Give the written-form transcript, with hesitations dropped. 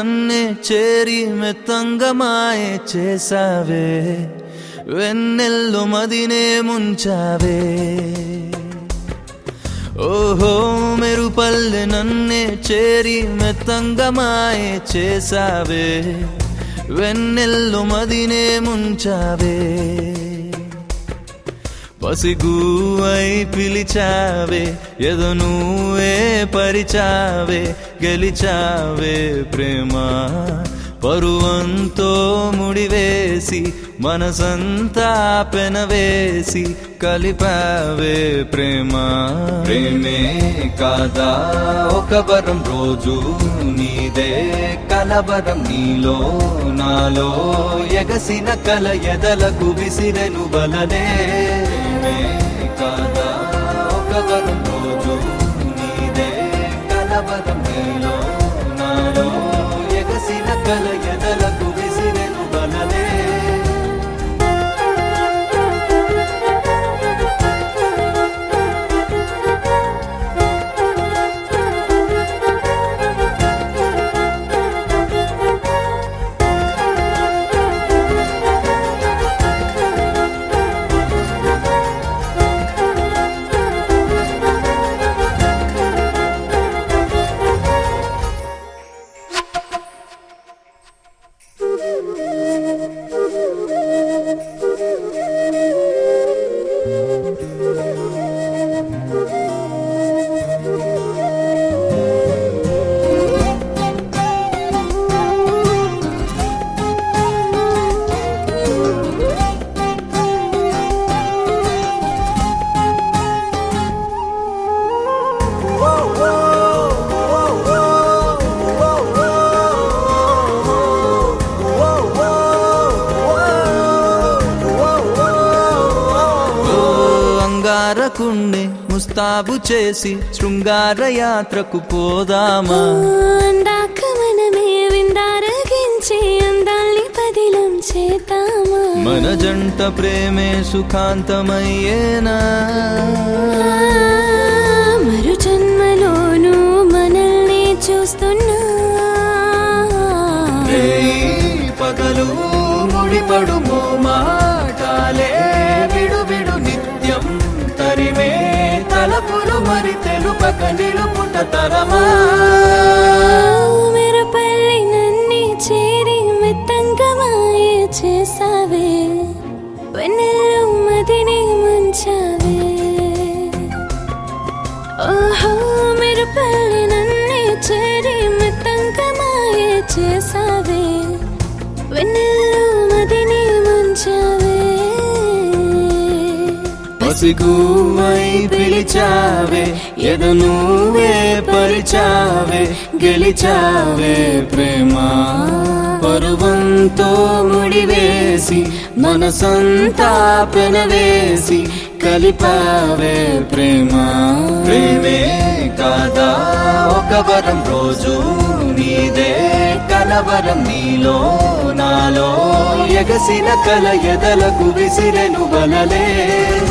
నన్నే చేరి మెత్తంగా మాయే చేసావే వెన్నెల్లో మదినే ముంచావే ఓహో మెరుపల్లె నన్నే చేరి మెత్తంగా మాయే చేసావే వెన్నెల్లో మదినే ముంచావే పసిగువై పిలిచావే ఎద నువ్వే పరిచావే గెలిచావే ప్రేమ పరువంతో ముడివేసి మనసంతా పెనవేసి కలిపావే ప్రేమ ప్రేమే కాదా ఒక వరం రోజు నీదే కలవరం నీలో నాలో ఎగసిన కల ఎదలకు విసిరెను బలనే ప్రేమే కాదా ఒక వరం రోజు నీదే కలవరం నీలో నాలో ఎగసిన కల ఎదలకు విసిరెను బలనే కుండి ముస్తాబు చేసి శృంగార యాత్రకు పోదామా అందాక మనమే విందారగించి అందాల్ని పదిలం చేతామా మన జంట ప్రేమే సుఖాంతమయ్యేనా మరు జన్మలోనూ మనల్ని చూస్తున్నా పగలు ముడిపడు మాటాలే విడు విడు నిత్యం తరిమే తలపులు మరి తెలుపక నిలుపుట తరమా మెరుపల్లి నన్నే చేరి మెత్తంగా మాయే చేసావే వెన్నెల్లో మదినే ముంచావే ఓహో మెరుపల్లి నన్నే చేరి మెత్తంగా మాయే చేసావే వెన్నెల్లో మదినే ముంచావే పసిగువై పిలిచావే ఎద నువ్వే పరిచావే గెలిచావే ప్రేమ పరువంతో ముడివేసి మనసంతా పెనవేసి కలిపావే ప్రేమ ప్రేమే కాదా ఒక వరం రోజు నీదే కలవరం నీలో నాలో ఎగసిన కల ఎదలకు విసిరెను బలలే